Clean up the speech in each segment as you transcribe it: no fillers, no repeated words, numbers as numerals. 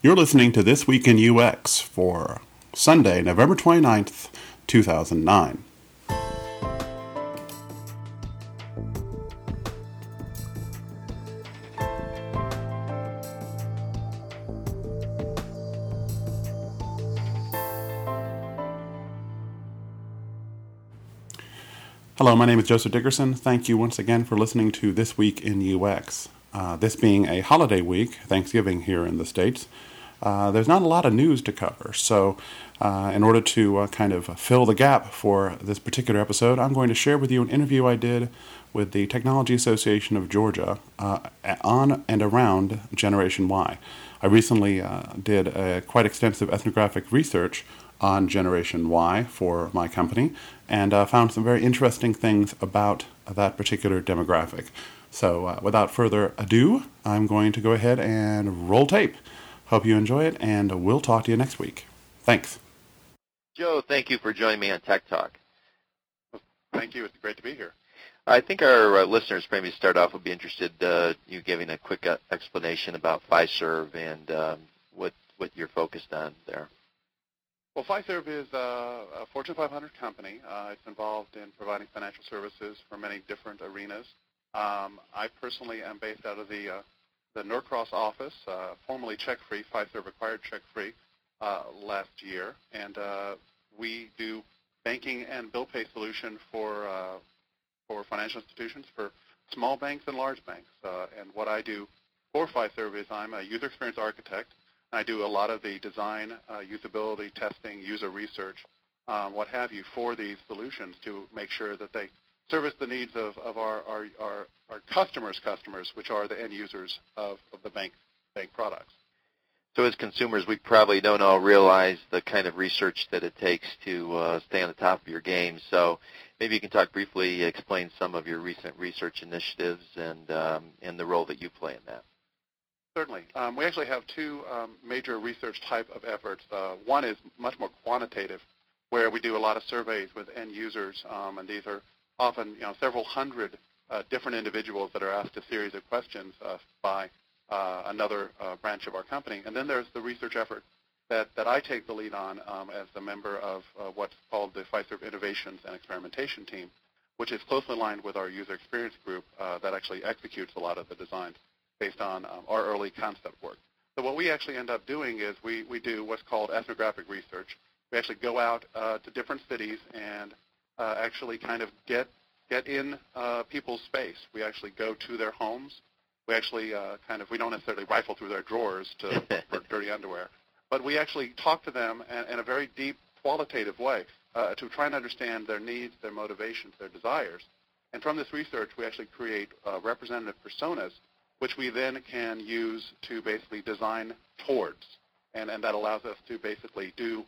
You're listening to This Week in UX for Sunday, November 29th, 2009. Hello, my name is Joseph Dickerson. Thank you once again for listening to This Week in UX. This being a holiday week, Thanksgiving here in the States, there's not a lot of news to cover. So in order to kind of fill the gap for this particular episode, I'm going to share with you an interview I did with the Technology Association of Georgia on and around Generation Y. I recently did a quite extensive ethnographic research on Generation Y for my company and found some very interesting things about that particular demographic. So without further ado, I'm going to go ahead and roll tape. Hope you enjoy it, and we'll talk to you next week. Thanks. Joe, thank you for joining me on Tech Talk. Thank you. It's great to be here. I think our listeners maybe start off would be interested you giving a quick explanation about Fiserv and what you're focused on there. Well, Fiserv is a Fortune 500 company. It's involved in providing financial services for many different arenas. I personally am based out of the Norcross office, formerly CheckFree. Fiserv acquired CheckFree last year, and we do banking and bill pay solution for financial institutions, for small banks and large banks. And what I do for Fiserv is I'm a user experience architect. I do a lot of the design, usability testing, user research, what have you, for these solutions to make sure that they service the needs of our customers, which are the end users of the bank products. So as consumers, we probably don't all realize the kind of research that it takes to stay on the top of your game. So maybe you can talk briefly, explain some of your recent research initiatives and the role that you play in that. Certainly. We actually have two major research type of efforts. One is much more quantitative, where we do a lot of surveys with end users, and these are often several hundred different individuals that are asked a series of questions by another branch of our company. And then there's the research effort that I take the lead on as a member of what's called the Fiserv Innovations and Experimentation Team, which is closely aligned with our user experience group that actually executes a lot of the designs based on our early concept work. So what we actually end up doing is we do what's called ethnographic research. We actually go out to different cities and actually kind of get in people's space. We actually go to their homes. We actually we don't necessarily rifle through their drawers for dirty underwear, but we actually talk to them in a very deep, qualitative way to try and understand their needs, their motivations, their desires. And from this research, we actually create representative personas, which we then can use to basically design towards. And that allows us to basically do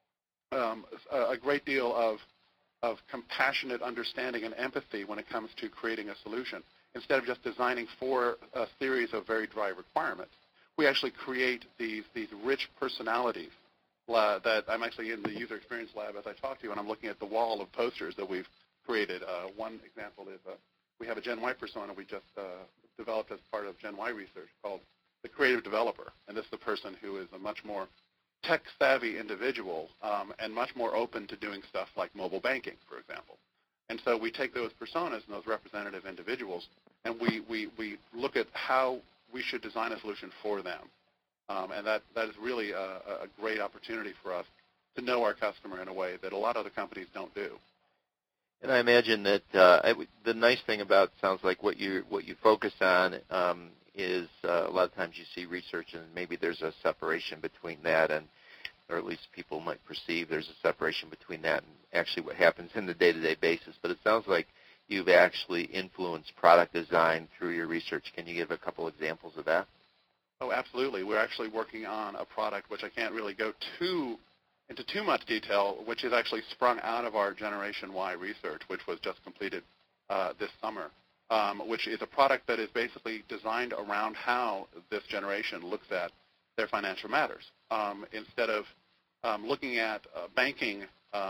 a great deal of compassionate understanding and empathy when it comes to creating a solution. Instead of just designing for a series of very dry requirements, we actually create these rich personalities that I'm actually in the user experience lab as I talk to you, and I'm looking at the wall of posters that we've created. One example is we have a Gen Y persona we just developed as part of Gen Y research called the creative developer. And this is the person who is a much more tech-savvy individual and much more open to doing stuff like mobile banking, for example. And so we take those personas and those representative individuals, and we look at how we should design a solution for them. And that is really a great opportunity for us to know our customer in a way that a lot of other companies don't do. And I imagine that the nice thing about sounds like what you focus on is a lot of times you see research and maybe there's a separation between that and, or at least people might perceive there's a separation between that and actually what happens in the day-to-day basis. But it sounds like you've actually influenced product design through your research. Can you give a couple examples of that? Oh, absolutely. We're actually working on a product which I can't really go into too much detail, which is actually sprung out of our Generation Y research, which was just completed this summer, which is a product that is basically designed around how this generation looks at their financial matters. Instead of looking at banking,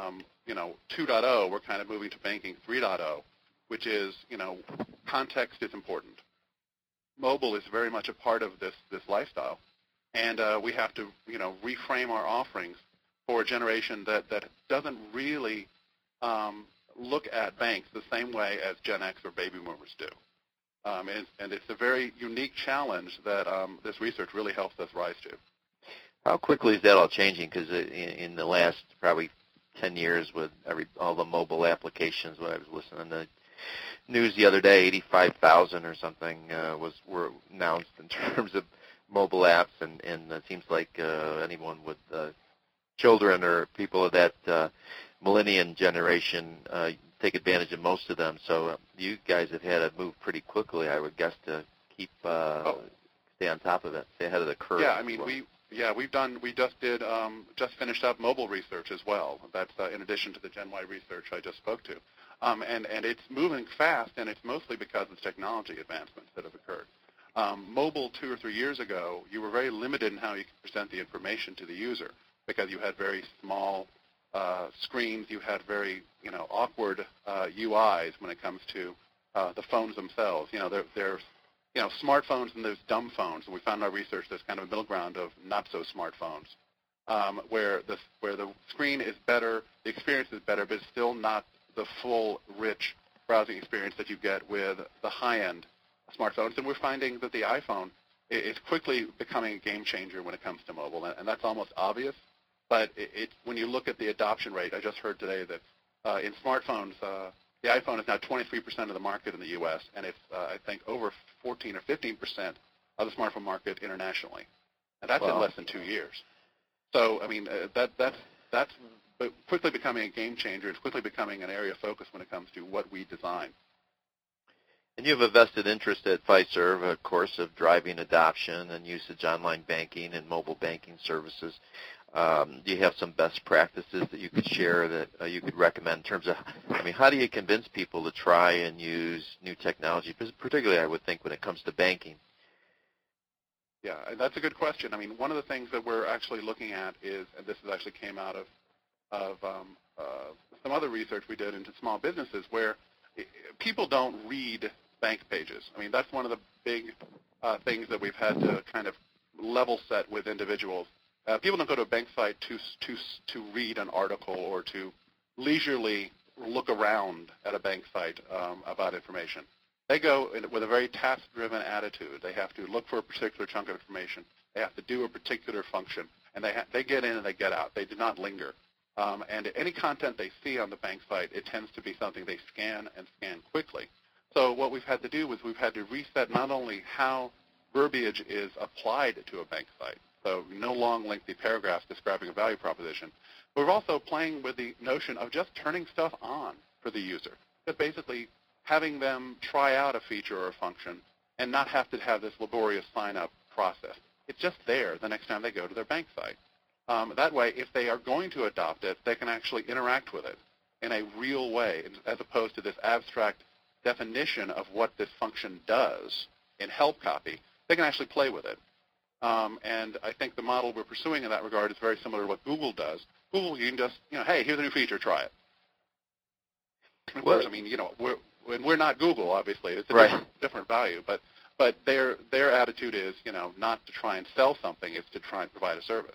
2.0, we're kind of moving to banking 3.0, which is, context is important. Mobile is very much a part of this lifestyle. and we have to, reframe our offerings for a generation that doesn't really look at banks the same way as Gen X or baby boomers do. And it's a very unique challenge that this research really helps us rise to. How quickly is that all changing? Because in the last probably 10 years with all the mobile applications, when I was listening to the news the other day, 85,000 or something were announced in terms of mobile apps, and it seems like anyone with children or people of that millennium generation take advantage of most of them. So you guys have had to move pretty quickly, I would guess, to keep stay on top of it, stay ahead of the curve. Yeah, I mean, we just finished up mobile research as well. That's in addition to the Gen Y research I just spoke to. And it's moving fast, and it's mostly because of technology advancements that have occurred. Mobile 2 or 3 years ago, you were very limited in how you could present the information to the user because you had very small screens. You had very awkward UIs when it comes to the phones themselves. There's smartphones and there's dumb phones, and we found in our research there's kind of a middle ground of not so smartphones, where the screen is better, the experience is better, but it's still not the full, rich browsing experience that you get with the high-end smartphones. And we're finding that the iPhone is quickly becoming a game changer when it comes to mobile, and that's almost obvious. But when you look at the adoption rate, I just heard today that in smartphones, the iPhone is now 23% of the market in the U.S., and it's, I think, over 14 or 15% of the smartphone market internationally. And that's in less than 2 years. So, I mean, that's quickly becoming a game changer. It's quickly becoming an area of focus when it comes to what we design. And you have a vested interest at Fiserv, of course, of driving adoption and usage online banking and mobile banking services. Do you have some best practices that you could share that you could recommend in terms of, how do you convince people to try and use new technology, particularly, I would think, when it comes to banking? Yeah, that's a good question. I mean, one of the things that we're actually looking at is, and this actually came out of some other research we did into small businesses, where people don't read bank pages. I mean, that's one of the big things that we've had to kind of level set with individuals. People don't go to a bank site to read an article or to leisurely look around at a bank site about information. They go with a very task-driven attitude. They have to look for a particular chunk of information. They have to do a particular function, and they get in and they get out. They do not linger. And any content they see on the bank site, it tends to be something they scan and scan quickly. So what we've had to do is we've had to reset not only how verbiage is applied to a bank site, so no long, lengthy paragraphs describing a value proposition, but we're also playing with the notion of just turning stuff on for the user, just basically having them try out a feature or a function and not have to have this laborious sign-up process. It's just there the next time they go to their bank site. That way, if they are going to adopt it, they can actually interact with it in a real way, as opposed to this abstract definition of what this function does in help copy. They can actually play with it. And I think the model we're pursuing in that regard is very similar to what Google does. Google, you can just, hey, here's a new feature, try it. Of course, we're not Google, obviously. It's a different value, but their attitude is, not to try and sell something, it's to try and provide a service.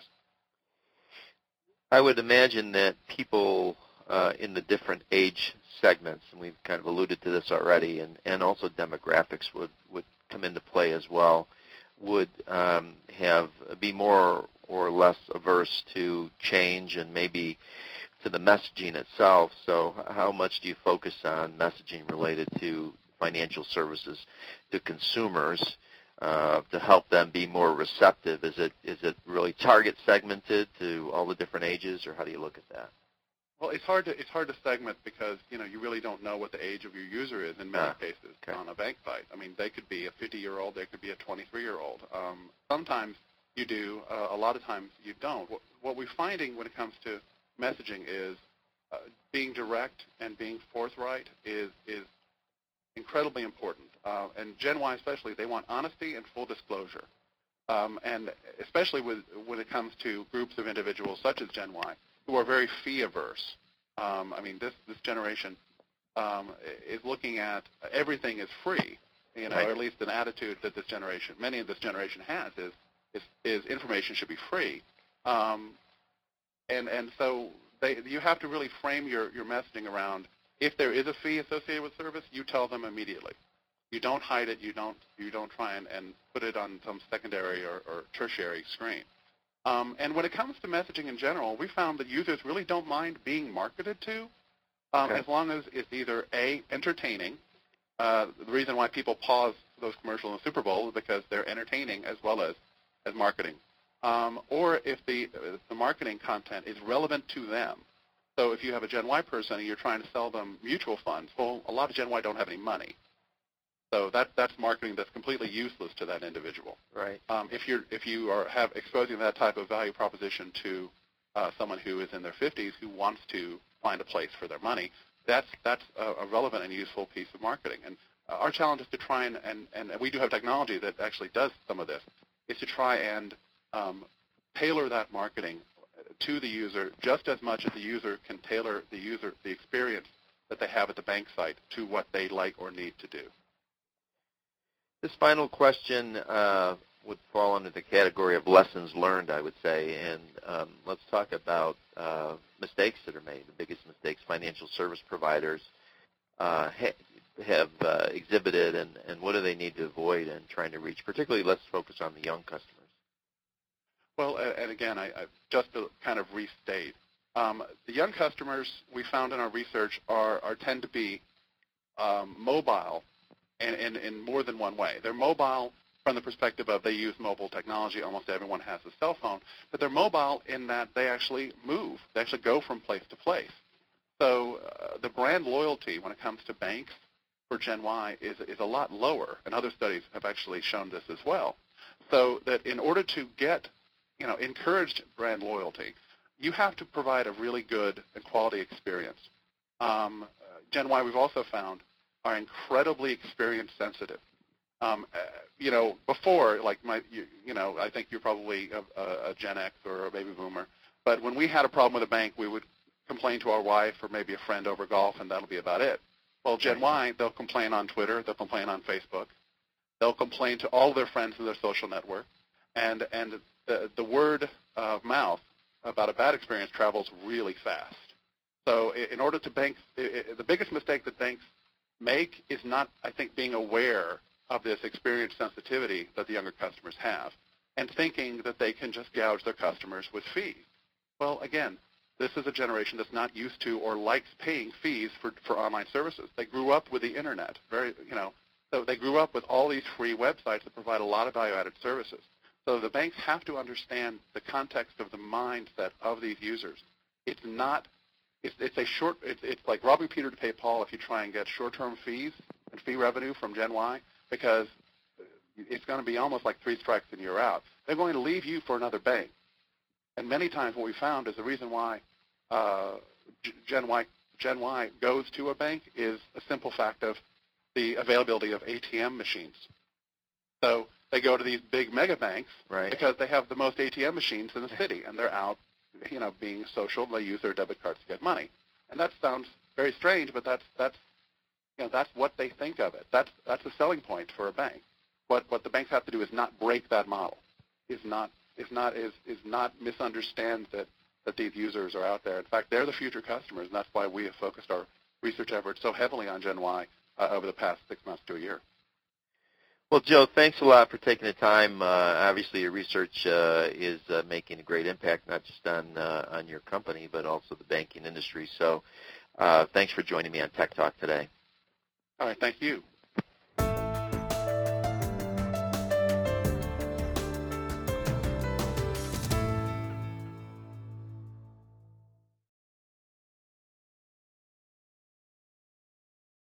I would imagine that people in the different age segments, and we've kind of alluded to this already, and also demographics would come into play as well, would be more or less averse to change and maybe to the messaging itself. So how much do you focus on messaging related to financial services to consumers to help them be more receptive? Is it really target segmented to all the different ages, or how do you look at that? Well, it's hard to segment because you really don't know what the age of your user is in many cases on a bank site. I mean, they could be a 50-year-old, they could be a 23-year-old. Sometimes you do, a lot of times you don't. What we're finding when it comes to messaging is being direct and being forthright is incredibly important. And Gen Y especially, they want honesty and full disclosure. And especially when it comes to groups of individuals such as Gen Y, who are very fee-averse. This generation is looking at everything is free, or at least an attitude that many of this generation has is is information should be free. And so you have to really frame your messaging around, if there is a fee associated with service, you tell them immediately. You don't hide it. You don't try and put it on some secondary or tertiary screen. And when it comes to messaging in general, we found that users really don't mind being marketed to, as long as it's either A, entertaining. The reason why people pause those commercials in the Super Bowl is because they're entertaining as well as marketing. Or if the marketing content is relevant to them. So if you have a Gen Y person and you're trying to sell them mutual funds, well, a lot of Gen Y don't have any money. So that's marketing that's completely useless to that individual. Right. If you are exposing that type of value proposition to someone who is in their 50s who wants to find a place for their money, that's a relevant and useful piece of marketing. And our challenge is to try and we do have technology that actually does some of this, is to try and tailor that marketing to the user just as much as the user can tailor the experience that they have at the bank site to what they like or need to do. This final question would fall under the category of lessons learned, I would say, and let's talk about mistakes that are made, the biggest mistakes financial service providers have exhibited, and what do they need to avoid in trying to reach, particularly let's focus on the young customers. Well, and again, I just to kind of restate, the young customers we found in our research tend to be mobile in more than one way. They're mobile from the perspective of they use mobile technology. Almost everyone has a cell phone, but they're mobile in that they actually move. They actually go from place to place. So the brand loyalty when it comes to banks for Gen Y is a lot lower, and other studies have actually shown this as well. So that in order to get encouraged brand loyalty, you have to provide a really good and quality experience. Gen Y, we've also found, are incredibly experience sensitive. Before, like I think you're probably a Gen X or a baby boomer, but when we had a problem with a bank, we would complain to our wife or maybe a friend over golf, and that'll be about it. Well, Gen Y, they'll complain on Twitter, they'll complain on Facebook, they'll complain to all their friends in their social network, and the word of mouth about a bad experience travels really fast. So in order to banks, the biggest mistake that banks make is not, I think, being aware of this experience sensitivity that the younger customers have and thinking that they can just gouge their customers with fees. Well, again, this is a generation that's not used to or likes paying fees for online services. They grew up with the Internet, so they grew up with all these free websites that provide a lot of value-added services. So the banks have to understand the context of the mindset of these users. It's like robbing Peter to pay Paul if you try and get short-term fees and fee revenue from Gen Y, because it's going to be almost like 3 strikes and you're out. They're going to leave you for another bank. And many times what we found is the reason why Gen Y goes to a bank is a simple fact of the availability of ATM machines. So they go to these big mega banks because they have the most ATM machines in the city, and they're out, being social. They use their debit cards to get money, and that sounds very strange, but that's what they think of it. That's a selling point for a bank. What the banks have to do is not break that model. Is not misunderstand that these users are out there. In fact, they're the future customers, and that's why we have focused our research efforts so heavily on Gen Y over the past 6 months to a year. Well, Joe, thanks a lot for taking the time. Obviously, your research is making a great impact, not just on your company, but also the banking industry. So thanks for joining me on Tech Talk today. All right, thank you.